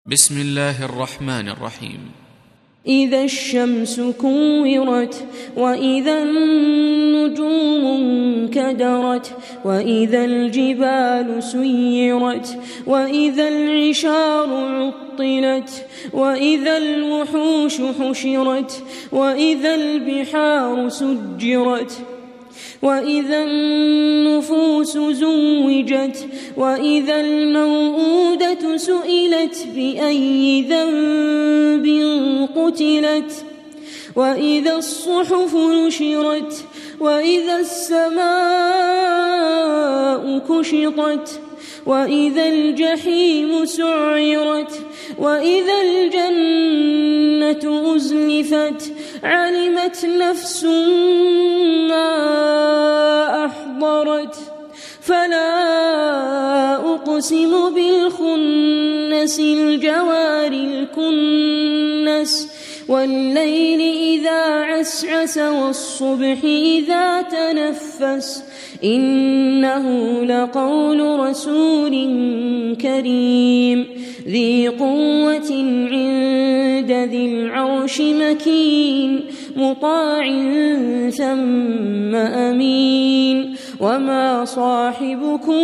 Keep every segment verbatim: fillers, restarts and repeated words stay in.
بسم الله الرحمن الرحيم. إذا الشمس كورت وإذا النجوم انكدرت وإذا الجبال سيرت وإذا العشار عطلت وإذا الوحوش حشرت وإذا البحار سجرت وإذا النفوس زوجت وإذا الموءودة سئلت بأي ذنب قتلت وإذا الصحف نشرت وإذا السماء كشطت وإذا الجحيم سعرت وإذا الجنة أزلفت علمت نفس ما أحضرت فلا أقسم بالخنس الجوار الكنس والليل إذا عسعس والصبح إذا تنفس إنه لقول رسول كريم ذي قوة عند ذي العرش مكين مطاع ثم أمين وما صاحبكم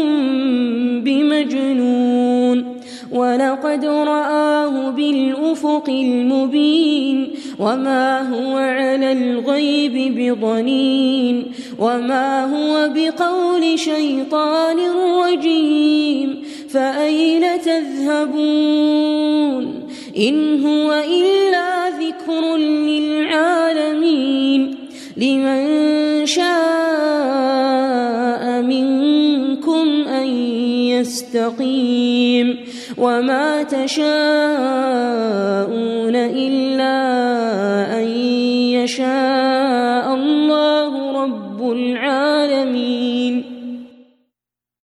بمجنون ولقد رآه بالأفق المبين وما هو على الغيب بضنين وما هو بقول شيطان رجيم فأين تذهبون إن هو إلا ذكر للعالمين لمن شاء منكم أن يستقيم وما تشاءون إلا أن يشاء الله رب العالمين.